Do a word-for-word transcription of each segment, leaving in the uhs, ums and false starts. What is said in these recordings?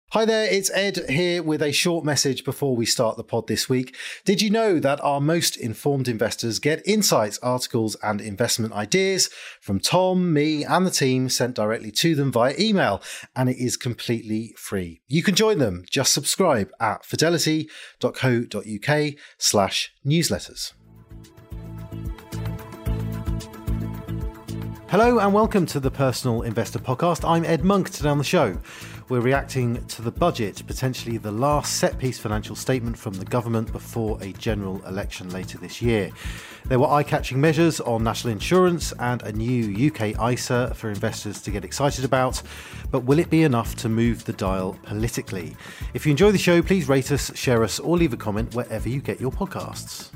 Hi there, it's Ed here with a short message before we start the pod this week. Did you know that our most informed investors get insights, articles, and investment ideas from Tom, me, and the team sent directly to them via email, and it is completely free. You can join them. Just subscribe at fidelity.co.uk slash newsletters. Hello and welcome to the Personal Investor Podcast. I'm Ed Monk. Today on the show, we're reacting to the budget, potentially the last set-piece financial statement from the government before a general election later this year. There were eye-catching measures on national insurance and a new U K I S A for investors to get excited about, but will it be enough to move the dial politically? If you enjoy the show, please rate us, share us, or leave a comment wherever you get your podcasts.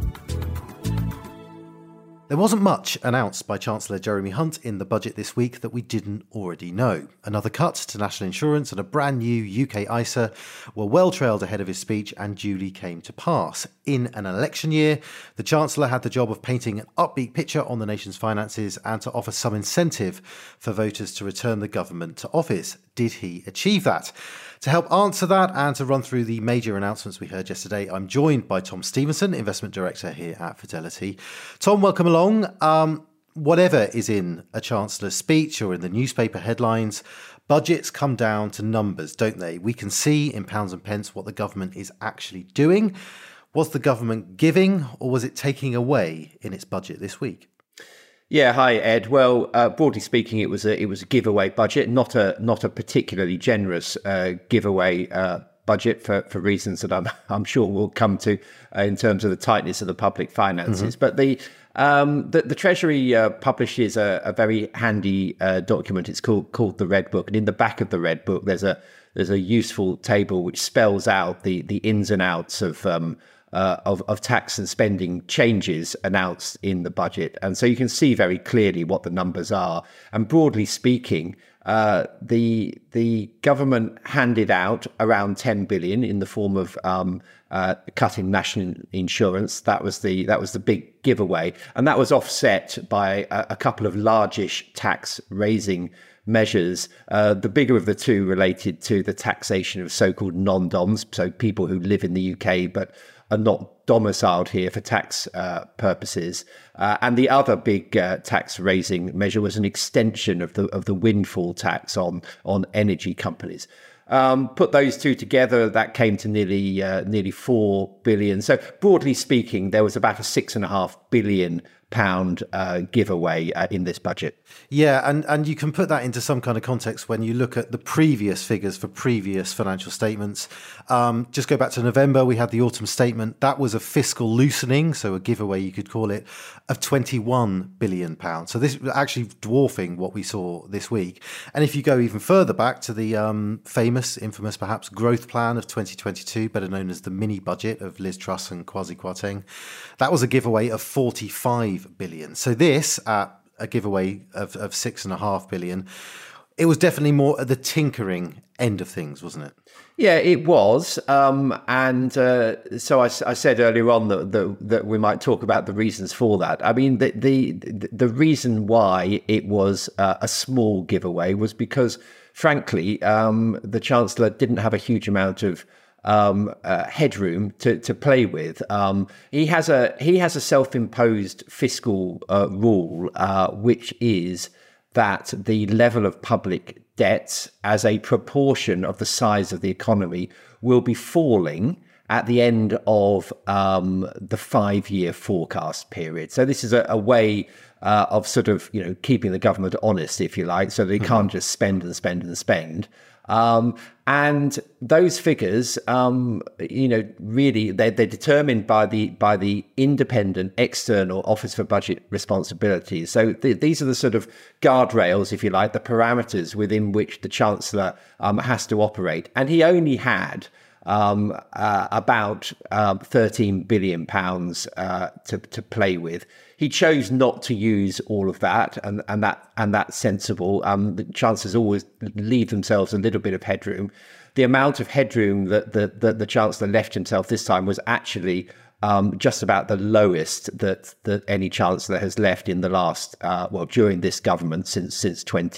There wasn't much announced by Chancellor Jeremy Hunt in the budget this week that we didn't already know. Another cut to national insurance and a brand new U K I S A were well trailed ahead of his speech and duly came to pass. In an election year, the Chancellor had the job of painting an upbeat picture on the nation's finances and to offer some incentive for voters to return the government to office. Did he achieve that? To help answer that and to run through the major announcements we heard yesterday, I'm joined by Tom Stevenson, Investment Director here at Fidelity. Tom, welcome along. Um, whatever is in a Chancellor's speech or in the newspaper headlines, budgets come down to numbers, don't they? We can see in pounds and pence what the government is actually doing. Was the government giving or was it taking away in its budget this week? Yeah, hi Ed. Well, uh, broadly speaking, it was a it was a giveaway budget, not a not a particularly generous uh, giveaway uh, budget for, for reasons that I'm I'm sure we'll come to uh, in terms of the tightness of the public finances. Mm-hmm. But the um, the, the Treasury uh, publishes a, a very handy uh, document. It's called called the Red Book, and in the back of the Red Book, there's a there's a useful table which spells out the the ins and outs of um, Uh, of, of tax and spending changes announced in the budget. And so you can see very clearly what the numbers are. And broadly speaking, uh, the the government handed out around ten billion in the form of um, uh, cutting national insurance. That was the that was the big giveaway. And that was offset by a, a couple of largish tax raising measures. Uh, the bigger of the two related to the taxation of so-called non-doms, so people who live in the U K but are not domiciled here for tax uh, purposes. Uh, and the other big uh, tax raising measure was an extension of the of the windfall tax on on energy companies. Um, put those two together, that came to nearly uh, nearly four billion. So broadly speaking, there was about a six and a half billion pound uh, giveaway uh, in this budget. Yeah, and, and you can put that into some kind of context when you look at the previous figures for previous financial statements. Um, just go back to November, we had the autumn statement. That was a fiscal loosening, so a giveaway you could call it, of twenty-one billion pounds. So this was actually dwarfing what we saw this week. And if you go even further back to the um, famous, infamous perhaps, growth plan of twenty twenty-two, better known as the mini budget of Liz Truss and Kwasi Kwarteng, that was a giveaway of forty-five billion. So this, at a giveaway of, of six and a half billion, it was definitely more at the tinkering end of things, wasn't it? Yeah, it was. Um, and uh, so I, I said earlier on that, that that we might talk about the reasons for that. I mean, the the, the reason why it was uh, a small giveaway was because, frankly, um, the Chancellor didn't have a huge amount of Um, uh, headroom to, to play with. Um, he has a he has a self-imposed fiscal uh, rule, uh, which is that the level of public debts as a proportion of the size of the economy will be falling at the end of um, the five-year forecast period. So this is a, a way uh, of sort of, you know, keeping the government honest, if you like, so they can't just spend and spend and spend. Um, and those figures, um, you know, really they're, they're determined by the by the independent external Office for Budget Responsibilities. So th- these are the sort of guardrails, if you like, the parameters within which the Chancellor um, has to operate. And he only had um, uh, about um, thirteen billion pounds uh, to to play with. He chose not to use all of that, and, and that and that's sensible. Um, the chancellors always leave themselves a little bit of headroom. The amount of headroom that the, that the chancellor left himself this time was actually um, just about the lowest that that any chancellor has left in the last uh, well during this government since since twenty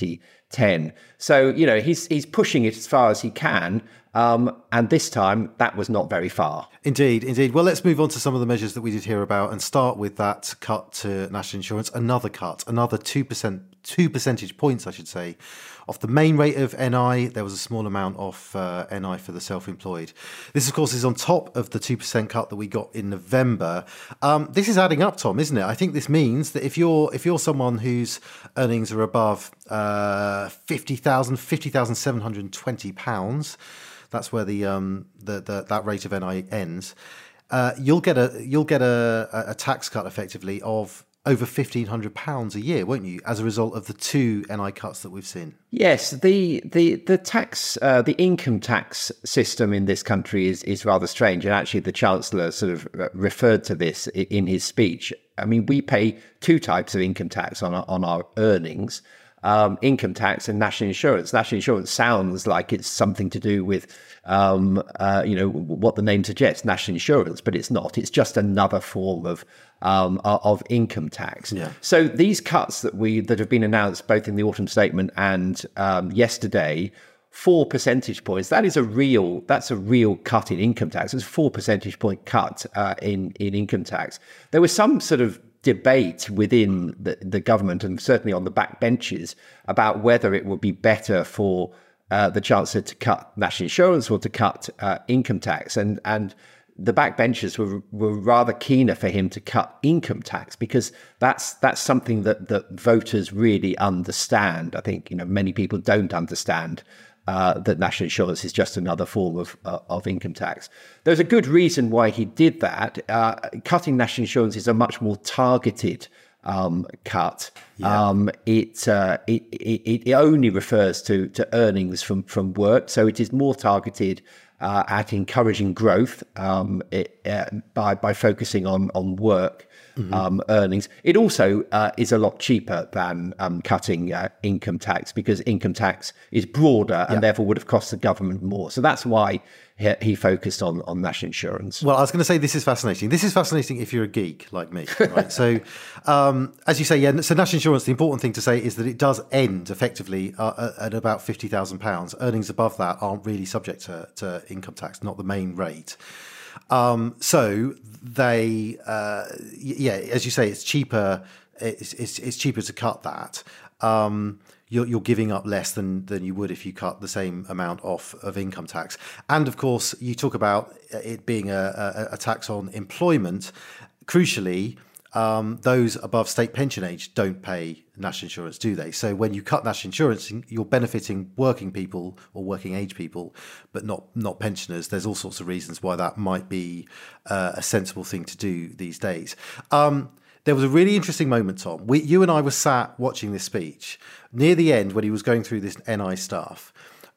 ten. So, you know, he's he's pushing it as far as he can. Um, and this time, that was not very far. Indeed, indeed. Well, let's move on to some of the measures that we did hear about and start with that cut to national insurance. Another cut, another two percent, two percentage points, I should say, off the main rate of N I. There was a small amount off uh, N I for the self-employed. This, of course, is on top of the two percent cut that we got in November. Um, this is adding up, Tom, isn't it? I think this means that if you're if you're someone whose earnings are above uh, fifty thousand, fifty thousand seven hundred twenty pounds, that's where the um the, the that rate of N I ends. Uh, you'll get a you'll get a, a tax cut effectively of over fifteen hundred pounds a year, won't you? As a result of the two N I cuts that we've seen. Yes, the the the tax uh, the income tax system in this country is is rather strange, and actually the Chancellor sort of referred to this in his speech. I mean, we pay two types of income tax on our, on our earnings. Um, income tax and national insurance. National insurance sounds like it's something to do with, um, uh, you know, what the name suggests, national insurance, but it's not. It's just another form of um, of income tax. Yeah. So these cuts that we that have been announced both in the autumn statement and um, yesterday, four percentage points. That is a real. That's a real cut in income tax. It's a four percentage point cut uh, in in income tax. There was some sort of debate within the, the government and certainly on the backbenches about whether it would be better for uh, the Chancellor to cut national insurance or to cut uh, income tax. And and the backbenchers were were rather keener for him to cut income tax because that's that's something that, that voters really understand. I think, you know, many people don't understand Uh, that national insurance is just another form of uh, of income tax. There's a good reason why he did that. Uh, cutting national insurance is a much more targeted um, cut. Yeah. Um, it, uh, it it it only refers to to earnings from from work, so it is more targeted uh, at encouraging growth um, it, uh, by by focusing on on work. Mm-hmm. Um, earnings. It also uh, is a lot cheaper than um, cutting uh, income tax because income tax is broader and yeah. therefore would have cost the government more. So that's why he, he focused on, on national insurance. Well, I was going to say this is fascinating. This is fascinating if you're a geek like me, right? so, um, as you say, yeah. So national insurance. The important thing to say is that it does end effectively uh, at about fifty thousand pounds. Earnings above that aren't really subject to, to income tax, not the main rate. Um, so they, uh, yeah, as you say, it's cheaper. It's, it's, it's cheaper to cut that. Um, you're, you're giving up less than, than you would if you cut the same amount off of income tax. And of course, you talk about it being a, a, a tax on employment. Crucially, um, those above state pension age don't pay national insurance, do they? So when you cut national insurance, you're benefiting working people or working age people, but not not pensioners. There's all sorts of reasons why that might be uh, a sensible thing to do these days. Um, there was a really interesting moment, Tom. We, you and I were sat watching this speech near the end when he was going through this N I stuff.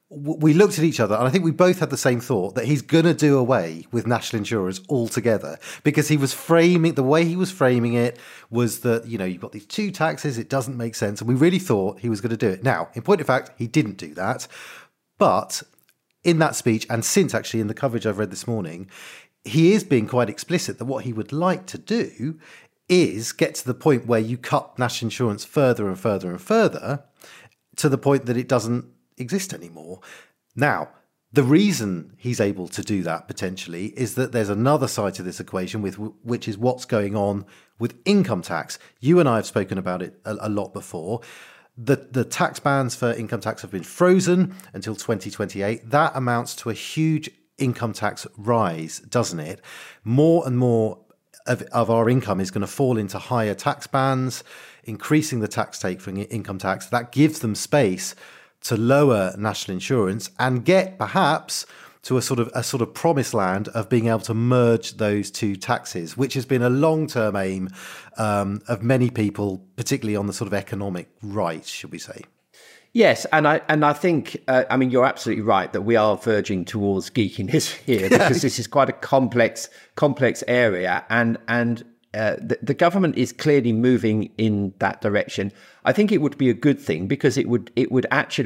We looked at each other and I think we both had the same thought that he's going to do away with national insurance altogether because he was framing, the way he was framing it was that, you know, you've got these two taxes, it doesn't make sense. And we really thought he was going to do it. Now, in point of fact, he didn't do that. But in that speech, and since actually in the coverage I've read this morning, he is being quite explicit that what he would like to do is get to the point where you cut national insurance further and further and further to the point that it doesn't exist anymore. Now, the reason he's able to do that potentially is that there's another side to this equation, with which is what's going on with income tax. You and I have spoken about it a, a lot before. The, the tax bands for income tax have been frozen until twenty twenty-eight. That amounts to a huge income tax rise, doesn't it? More and more of, of our income is going to fall into higher tax bands, increasing the tax take for income tax. That gives them space to lower national insurance and get perhaps to a sort of a sort of promised land of being able to merge those two taxes, which has been a long-term aim um, of many people, particularly on the sort of economic right, should we say? Yes, and I and I think uh, I mean you're absolutely right that we are verging towards geekiness here because this is quite a complex complex area, and and uh, the, the government is clearly moving in that direction. I think it would be a good thing because it would it would actually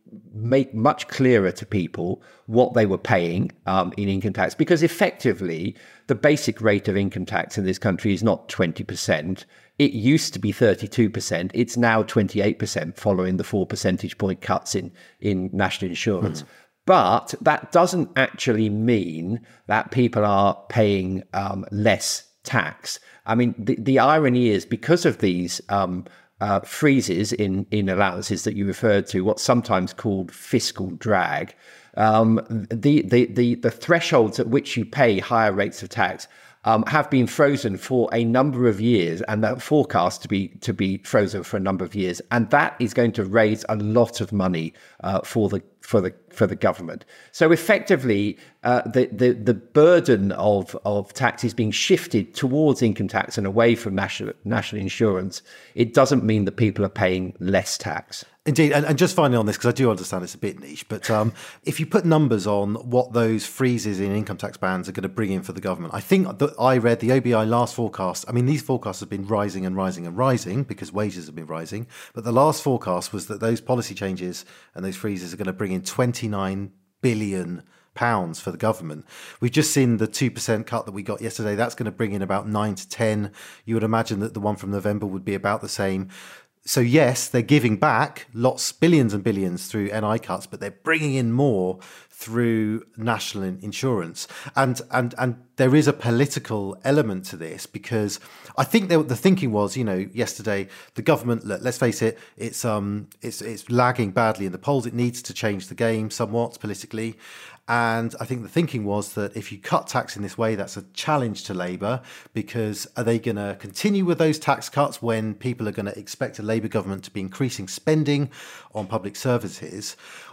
make much clearer to people what they were paying um, in income tax, because effectively the basic rate of income tax in this country is not twenty percent. It used to be thirty-two percent. It's now twenty-eight percent following the four percentage point cuts in, in national insurance. Mm. But that doesn't actually mean that people are paying um, less tax. I mean, the, the irony is, because of these um, uh, freezes in, in allowances that you referred to, what's sometimes called fiscal drag, um, the, the, the, the thresholds at which you pay higher rates of tax um, have been frozen for a number of years, and they're forecast to be to be frozen for a number of years. And that is going to raise a lot of money uh, for the for the for the government. So effectively, uh, the, the the burden of of tax is being shifted towards income tax and away from national national insurance. It doesn't mean that people are paying less tax. Indeed, and, and just finally on this, because I do understand it's a bit niche, but um, if you put numbers on what those freezes in income tax bands are going to bring in for the government, I think that I read the O B I last forecast. I mean, these forecasts have been rising and rising and rising because wages have been rising, but the last forecast was that those policy changes and those freezes are going to bring in twenty-nine billion pounds for the government. We've just seen the two percent cut that we got yesterday. That's going to bring in about nine to ten. You would imagine that the one from November would be about the same. So yes, they're giving back lots, billions and billions through N I cuts, but they're bringing in more through national insurance. And and and there is a political element to this, because I think the thinking was, you know, yesterday, the government, let's face it, it's um it's it's lagging badly in the polls. It needs to change the game somewhat politically. And I think the thinking was that if you cut tax in this way, that's a challenge to Labour, because are they going to continue with those tax cuts when people are going to expect a Labour government to be increasing spending on public services?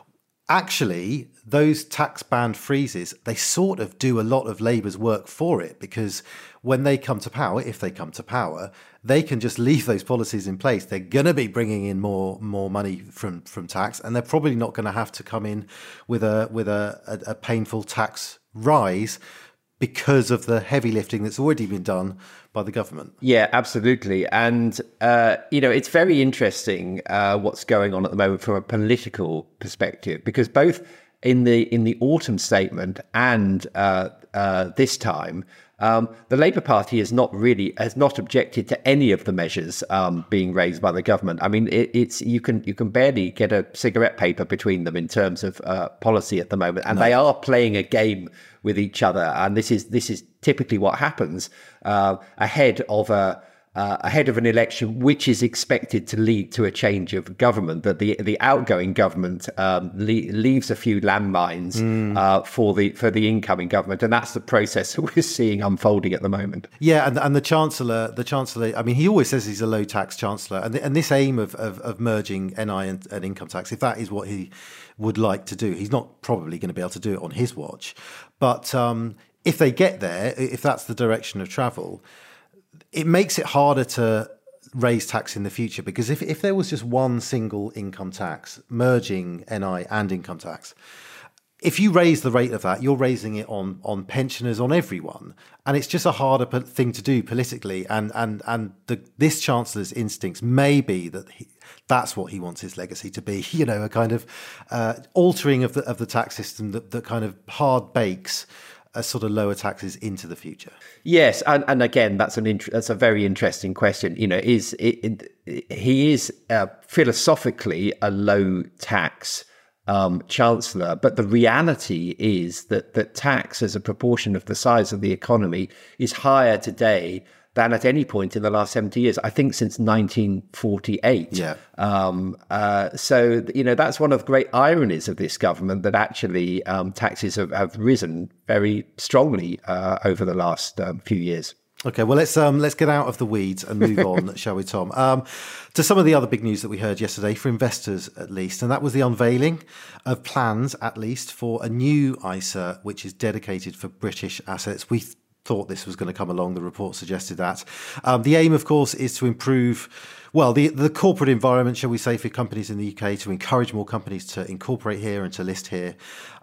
Actually, those tax band freezes, they sort of do a lot of Labour's work for it, because when they come to power, if they come to power, they can just leave those policies in place. They're going to be bringing in more more money from, from tax, and they're probably not going to have to come in with a with a, a, a painful tax rise because of the heavy lifting that's already been done by the government. Yeah, absolutely. And, uh, you know, it's very interesting uh, what's going on at the moment from a political perspective, because both in the in the autumn statement and uh, uh, this time, um, the Labour Party has not really has not objected to any of the measures um, being raised by the government. I mean, it, it's you can you can barely get a cigarette paper between them in terms of uh, policy at the moment, and no. They are playing a game with each other. And this is this is typically what happens uh, ahead of a uh, ahead of an election, which is expected to lead to a change of government. That the the outgoing government um, le- leaves a few landmines mm. uh, for the for the incoming government, and that's the process that we're seeing unfolding at the moment. Yeah, and and the chancellor, the chancellor. I mean, he always says he's a low tax chancellor, and the, and this aim of, of of merging N I and, and income tax, if that is what he would like to do, he's not probably going to be able to do it on his watch. But um, if they get there, if that's the direction of travel, it makes it harder to raise tax in the future, because if, if there was just one single income tax, merging N I and income tax, if you raise the rate of that, you're raising it on on pensioners, on everyone, and it's just a harder thing to do politically. And and and the, this chancellor's instincts may be that he, that's what he wants his legacy to be. You know, a kind of uh, altering of the of the tax system that, that kind of hard bakes a sort of lower taxes into the future. Yes, and, and again, that's an int- that's a very interesting question. You know, is it, it, he is uh, philosophically a low tax Um, chancellor, but the reality is that that tax as a proportion of the size of the economy is higher today than at any point in the last seventy years. I think since nineteen forty-eight. Yeah. Um, uh, so you know that's one of the great ironies of this government, that actually um, taxes have, have risen very strongly uh, over the last um, few years. Okay, well, let's um, let's get out of the weeds and move on, shall we, Tom? Um, to some of the other big news that we heard yesterday, for investors at least, and that was the unveiling of plans, at least, for a new I S A, which is dedicated for British assets. We th- thought this was going to come along. The report suggested that. Um, the aim, of course, is to improve, well, the, the corporate environment, shall we say, for companies in the U K, to encourage more companies to incorporate here and to list here.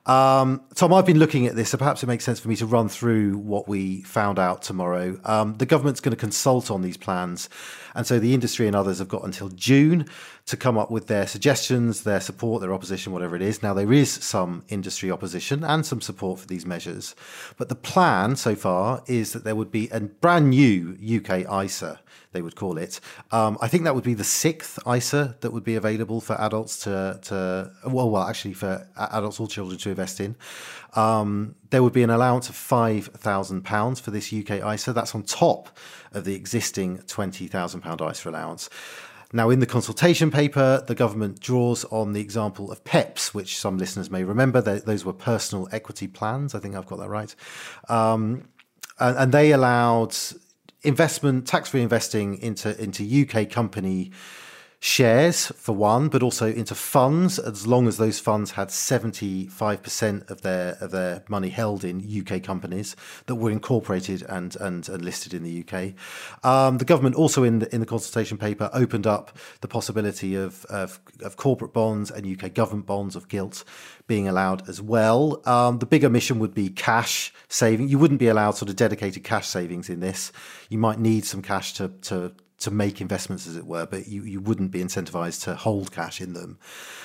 Um, Tom, I've been looking at this, so perhaps it makes sense for me to run through what we found out tomorrow. Um, the government's going to consult on these plans, and so the industry and others have got until June to come up with their suggestions, their support, their opposition, whatever it is. Now, there is some industry opposition and some support for these measures, but the plan so far is that there would be a brand new U K I S A, they would call it. Um, I think that would be the sixth I S A that would be available for adults to, to well, well, actually for adults or children to invest in. Um, there would be an allowance of five thousand pounds for this U K I S A. That's on top of the existing twenty thousand pounds I S A allowance. Now, in the consultation paper, the government draws on the example of P E Ps, which some listeners may remember. They, those were personal equity plans. I think I've got that right. Um, and, and they allowed investment, tax-free investing into, into U K company shares for one, but also into funds, as long as those funds had seventy-five percent of their of their money held in U K companies that were incorporated and and, and listed in the U K. Um, the government also in the, in the consultation paper opened up the possibility of, of of corporate bonds and U K government bonds of gilt being allowed as well. Um, the bigger mission would be cash saving. You wouldn't be allowed sort of dedicated cash savings in this. You might need some cash to to to make investments, as it were, but you, you wouldn't be incentivized to hold cash in them.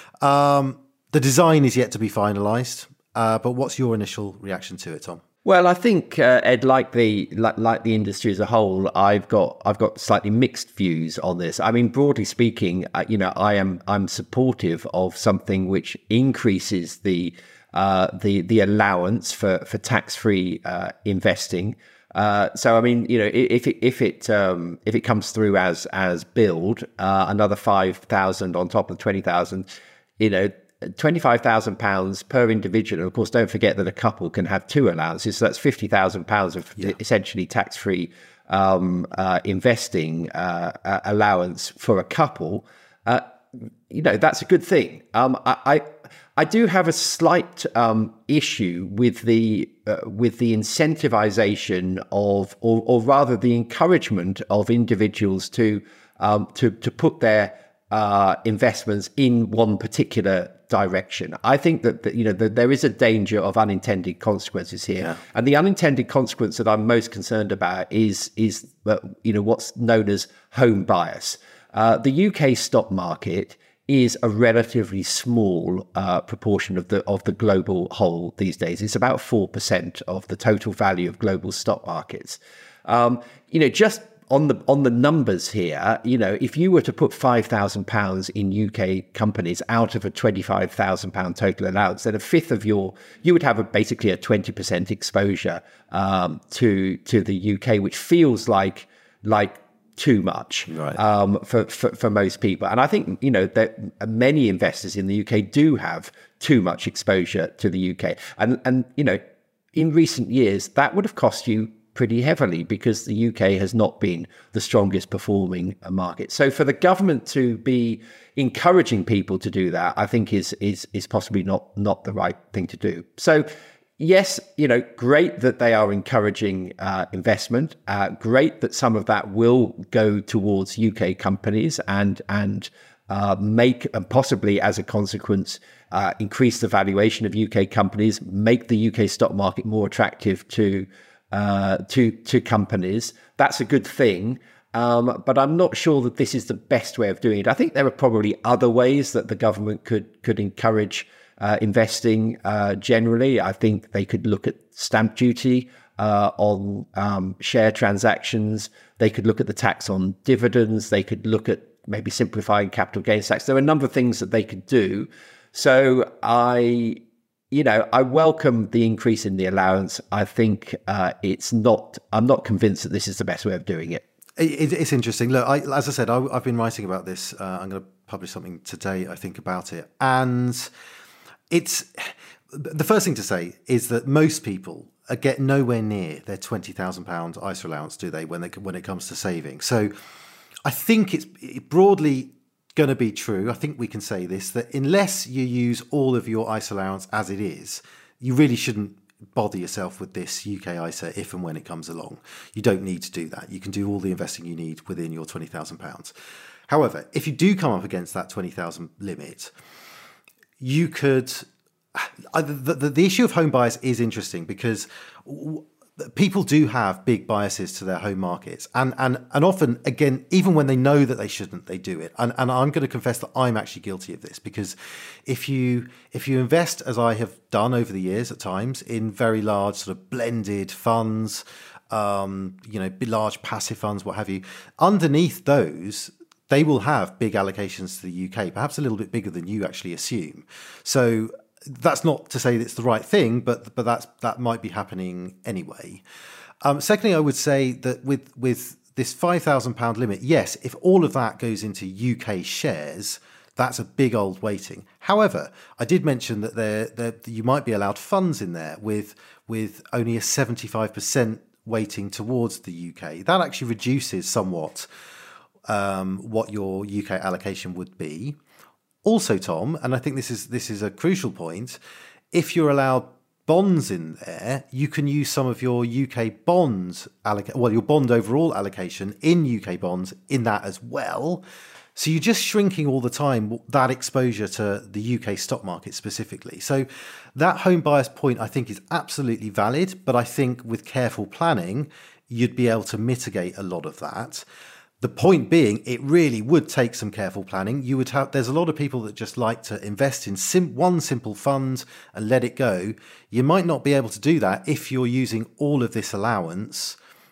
Um, the design is yet to be finalized, uh, but what's your initial reaction to it, Tom? Well, I think uh, Ed, like the like, like the industry as a whole, I've got I've got slightly mixed views on this. I mean, broadly speaking, uh, you know, I am I'm supportive of something which increases the uh, the the allowance for for tax free uh, investing. Uh, so I mean, you know, if it if it um, if it comes through as as billed, uh, another five thousand on top of twenty thousand, you know, twenty five thousand pounds per individual. And of course, don't forget that a couple can have two allowances, so that's fifty thousand pounds of yeah. essentially tax free um, uh, investing uh, uh, allowance for a couple. Uh, you know, that's a good thing. Um, I. I I do have a slight um, issue with the uh, with the incentivization of, or, or rather, the encouragement of individuals to um, to to put their uh, investments in one particular direction. I think that, that you know that there is a danger of unintended consequences here, yeah. and the unintended consequence that I'm most concerned about is is uh, you know what's known as home bias. Uh, the U K stock market is a relatively small uh, proportion of the of the global whole these days. It's about four percent of the total value of global stock markets. Um, you know, just on the on the numbers here, you know, if you were to put five thousand pounds in U K companies out of a twenty-five thousand pound total allowance, then a fifth of your you would have a, basically a twenty percent exposure um, to to the U K, which feels like like. too much right. um, for, for, for most people. And I think, you know, that many investors in the U K do have too much exposure to the U K. And, and you know, in recent years, that would have cost you pretty heavily because the U K has not been the strongest performing market. So for the government to be encouraging people to do that, I think is is is possibly not not the right thing to do. So yes, you know, great that they are encouraging uh, investment. Uh, great that some of that will go towards U K companies and and uh, make, and possibly as a consequence, uh, increase the valuation of U K companies, make the U K stock market more attractive to uh, to to companies. That's a good thing. Um, but I'm not sure that this is the best way of doing it. I think there are probably other ways that the government could could encourage Uh, investing uh, generally. I think they could look at stamp duty uh, on um, share transactions. They could look at the tax on dividends. They could look at maybe simplifying capital gains tax. There are a number of things that they could do. So I, you know, I welcome the increase in the allowance. I think uh, it's not, I'm not convinced that this is the best way of doing it. it it's interesting. Look, I, as I said, I, I've been writing about this. Uh, I'm going to publish something today, I think, about it. And it's the first thing to say is that most people get nowhere near their twenty thousand pounds I S A allowance, do they, when they when it comes to saving? So I think it's broadly going to be true. I think we can say this, that unless you use all of your I S A allowance as it is, you really shouldn't bother yourself with this U K I S A if and when it comes along. You don't need to do that. You can do all the investing you need within your twenty thousand pounds. However, if you do come up against that twenty thousand limit, you could I, the, the the issue of home bias is interesting because w- people do have big biases to their home markets, and and and often, again, even when they know that they shouldn't, they do it. And and I'm going to confess that I'm actually guilty of this, because if you if you invest, as I have done over the years at times, in very large sort of blended funds, um, you know, large passive funds, what have you, underneath those, they will have big allocations to the U K, perhaps a little bit bigger than you actually assume. So that's not to say that it's the right thing, but but that's that might be happening anyway. Um, secondly, I would say that with with this five thousand pound limit, yes, if all of that goes into U K shares, that's a big old weighting. However, I did mention that there, there you might be allowed funds in there with with only a seventy-five percent weighting towards the U K. That actually reduces somewhat um, what your U K allocation would be. Also, Tom, and I think this is this is a crucial point, if you're allowed bonds in there, you can use some of your U K bonds alloc- well, your bond overall allocation in U K bonds in that as well. So you're just shrinking all the time that exposure to the U K stock market specifically. So that home bias point, I think, is absolutely valid, but I think with careful planning, you'd be able to mitigate a lot of that. The point being, it really would take some careful planning. You would have, there's a lot of people that just like to invest in sim, one simple fund and let it go. You might not be able to do that if you're using all of this allowance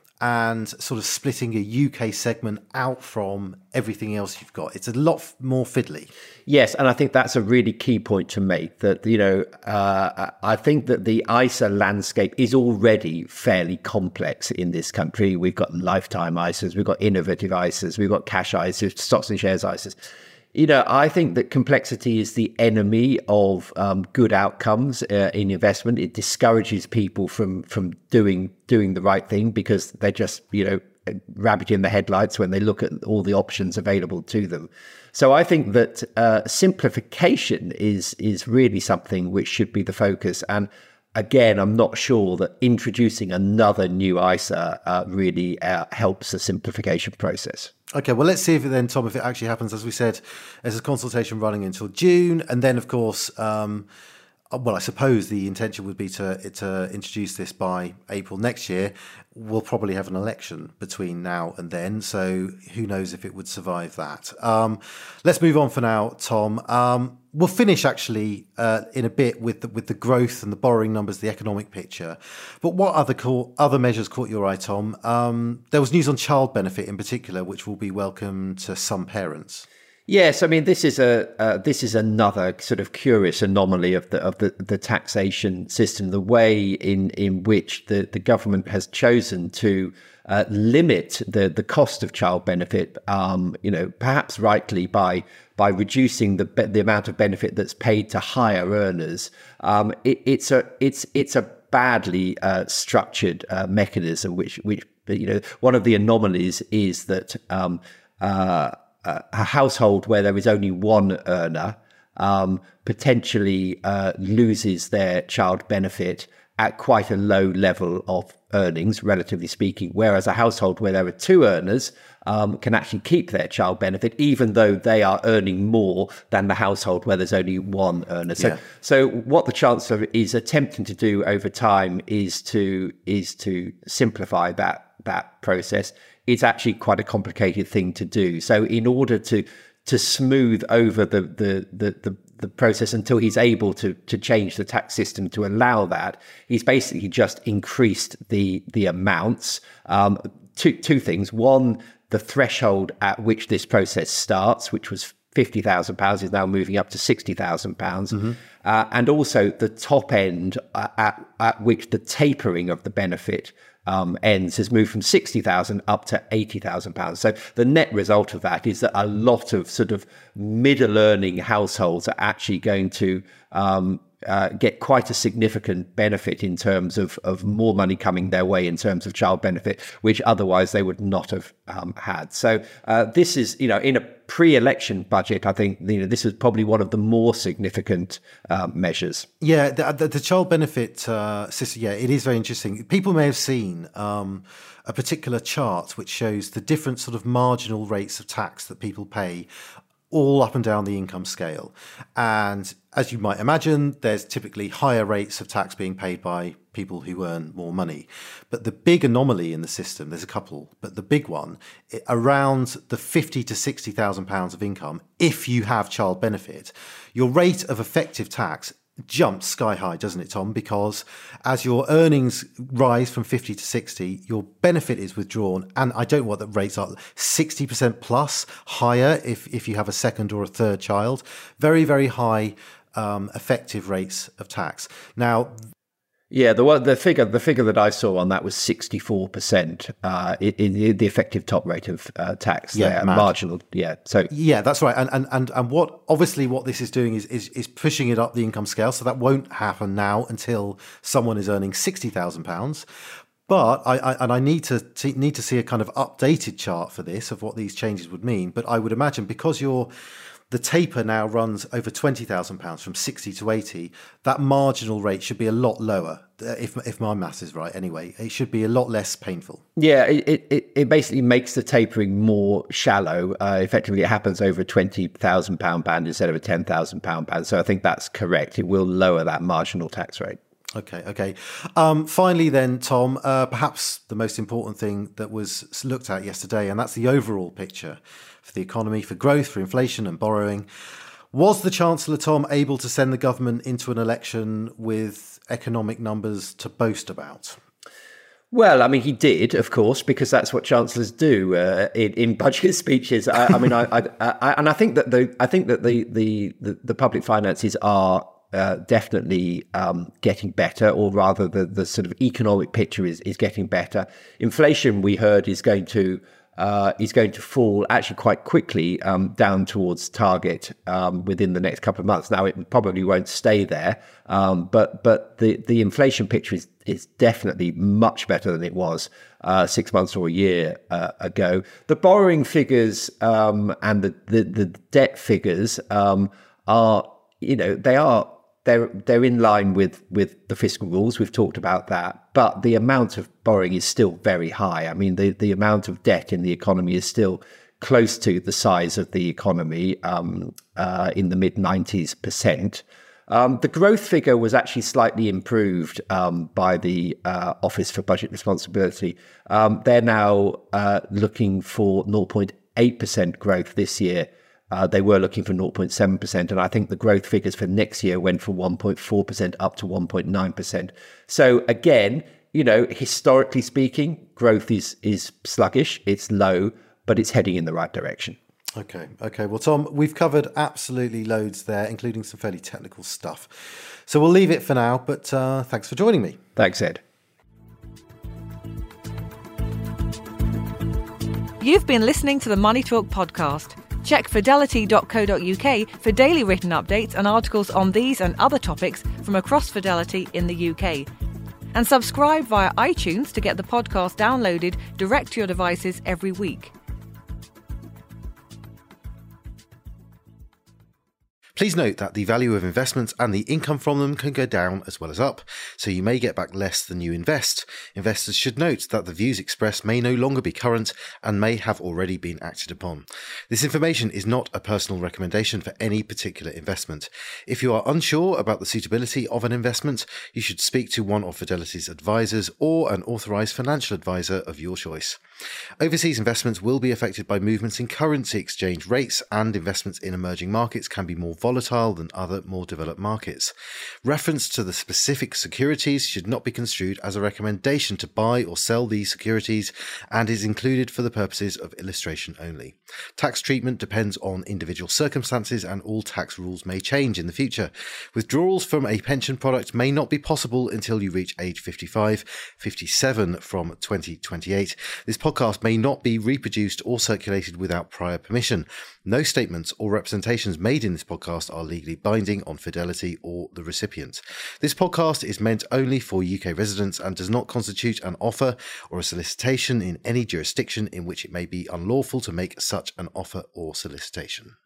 and sort of splitting a U K segment out from everything else you've got. It's a lot more fiddly. Yes, and I think that's a really key point to make, that, you know, uh, I think that the I S A landscape is already fairly complex in this country. We've got lifetime I S As, we've got innovative I S As, we've got cash I S As, stocks and shares I S As. You know, I think that complexity is the enemy of um, good outcomes uh, in investment. It discourages people from from doing doing the right thing because they're just, you know, rabbit in the headlights when they look at all the options available to them. So I think that uh, simplification is is really something which should be the focus. And again, I'm not sure that introducing another new I S A uh, really uh, helps the simplification process. Okay, well, let's see if it then, Tom, if it actually happens. As we said, there's a consultation running until June. And then, of course, um, well, I suppose the intention would be to, to introduce this by April next year. We'll probably have an election between now and then. So who knows if it would survive that. Um, let's move on for now, Tom. Um, we'll finish actually uh, in a bit with the, with the growth and the borrowing numbers, the economic picture. But what other co- other measures caught your eye, Tom? Um, there was news on child benefit in particular, which will be welcome to some parents. Yes, I mean this is a uh, this is another sort of curious anomaly of the of the, the taxation system, the way in in which the, the government has chosen to uh, limit the the cost of child benefit. Um, you know, perhaps rightly by by reducing the the amount of benefit that's paid to higher earners. Um, it, it's a it's it's a badly uh, structured uh, mechanism, which which you know one of the anomalies is that. Um, uh, Uh, a household where there is only one earner um, potentially uh, loses their child benefit at quite a low level of earnings, relatively speaking, whereas a household where there are two earners um, can actually keep their child benefit, even though they are earning more than the household where there's only one earner. So, yeah. so what the Chancellor is attempting to do over time is to is to simplify that that process. It's actually quite a complicated thing to do. So in order to to smooth over the the the the, the process until he's able to to change the tax system to allow that, he's basically just increased the the amounts. Um, two two things. One, the threshold at which this process starts, which was fifty thousand pounds, is now moving up to sixty thousand pounds. Mm-hmm. Uh, and also the top end uh, at, at which the tapering of the benefit Um, ends has moved from sixty thousand up to eighty thousand pounds. So the net result of that is that a lot of sort of middle earning households are actually going to um, uh, get quite a significant benefit in terms of, of more money coming their way in terms of child benefit, which otherwise they would not have um, had. So uh, this is, you know, in a pre-election budget, I think, you know, this is probably one of the more significant uh, measures. Yeah, the, the, the child benefit uh, system, yeah, it is very interesting. People may have seen um, a particular chart which shows the different sort of marginal rates of tax that people pay all up and down the income scale. And as you might imagine, there's typically higher rates of tax being paid by people who earn more money. But the big anomaly in the system, there's a couple, but the big one, around the fifty to sixty thousand pounds of income, if you have child benefit, your rate of effective tax jumps sky high, doesn't it, Tom? Because as your earnings rise from fifty to sixty, your benefit is withdrawn. And I don't know what the rates are, sixty percent plus higher if, if you have a second or a third child. Very, very high um, effective rates of tax. Now, yeah, the one, the figure the figure that I saw on that was sixty-four percent uh, in, in the effective top rate of uh, tax. Yeah, there, mad. marginal. Yeah, so yeah, that's right. And and and and what obviously what this is doing is is is pushing it up the income scale. So that won't happen now until someone is earning sixty thousand pounds. But I, I and I need to t- need to see a kind of updated chart for this of what these changes would mean. But I would imagine because you're the taper now runs over twenty thousand pounds from sixty to eighty, that marginal rate should be a lot lower. If if my maths is right, anyway, it should be a lot less painful. Yeah, it it, it basically makes the tapering more shallow. Uh, effectively, it happens over a twenty thousand pound band instead of a ten thousand pound band. So I think that's correct. It will lower that marginal tax rate. Okay, okay. Um, finally then, Tom, uh, perhaps the most important thing that was looked at yesterday, and that's the overall picture for the economy, for growth, for inflation and borrowing. Was the Chancellor, Tom, able to send the government into an election with economic numbers to boast about? Well, I mean, he did, of course, because that's what chancellors do uh, in, in budget speeches. I, I mean, I, I, I, and I think that the I think that the the, the, the public finances are uh, definitely um, getting better, or rather, the, the sort of economic picture is is getting better. Inflation, we heard, is going to. Uh, is going to fall actually quite quickly um, down towards target um, within the next couple of months. Now, it probably won't stay there, um, but but the, the inflation picture is is definitely much better than it was uh, six months or a year uh, ago. The borrowing figures um, and the, the, the debt figures um, are, you know, they are They're they're in line with, with the fiscal rules. We've talked about that, but the amount of borrowing is still very high. I mean, the, the amount of debt in the economy is still close to the size of the economy, um, uh, in the mid nineties percent. Um, the growth figure was actually slightly improved um, by the uh, Office for Budget Responsibility. Um, they're now uh, looking for zero point eight percent growth this year. Uh, they were looking for zero point seven percent, and I think the growth figures for next year went from one point four percent up to one point nine percent. So again, you know, historically speaking, growth is is sluggish, it's low, but it's heading in the right direction. Okay, okay. Well, Tom, we've covered absolutely loads there, including some fairly technical stuff. So we'll leave it for now, but uh, thanks for joining me. Thanks, Ed. You've been listening to the Money Talk podcast. Check fidelity dot co dot uk for daily written updates and articles on these and other topics from across Fidelity in the U K. And subscribe via iTunes to get the podcast downloaded direct to your devices every week. Please note that the value of investments and the income from them can go down as well as up, so you may get back less than you invest. Investors should note that the views expressed may no longer be current and may have already been acted upon. This information is not a personal recommendation for any particular investment. If you are unsure about the suitability of an investment, you should speak to one of Fidelity's advisors or an authorised financial advisor of your choice. Overseas investments will be affected by movements in currency exchange rates, and investments in emerging markets can be more volatile than other more developed markets. Reference to the specific securities should not be construed as a recommendation to buy or sell these securities and is included for the purposes of illustration only. Tax treatment depends on individual circumstances, and all tax rules may change in the future. Withdrawals from a pension product may not be possible until you reach age fifty-five, fifty-seven from twenty twenty-eight. This podcast may not be reproduced or circulated without prior permission. No statements or representations made in this podcast are legally binding on Fidelity or the recipient. This podcast is meant only for U K residents and does not constitute an offer or a solicitation in any jurisdiction in which it may be unlawful to make such an offer or solicitation.